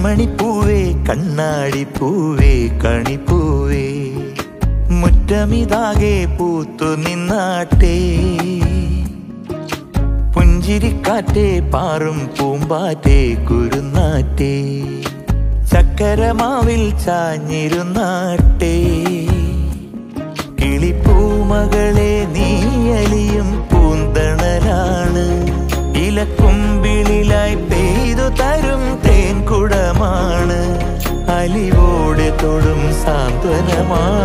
കൺമണിപ്പൂവേ കണ്ണാടിപ്പൂവേ കണിപ്പൂവേ മുറ്റമിതാകെ പൂത്തു നിന്നാട്ടെ പുഞ്ചിരിക്കാറ്റേ പാറും പൂമ്പാറ്റേ കുരുന്നാറ്റേ ചക്കരമാവിൽ ചാഞ്ഞിരുന്നാട്ടെ കിളിപ്പൂമകളെ നീയലിയും പൂന്തണലാണ് ഇലക്കുമ്പിളിലായി പെയ്തു തരും തേൻകുടമാണ് അലിവോടെ തൊടും സാന്ത്വനമാണ്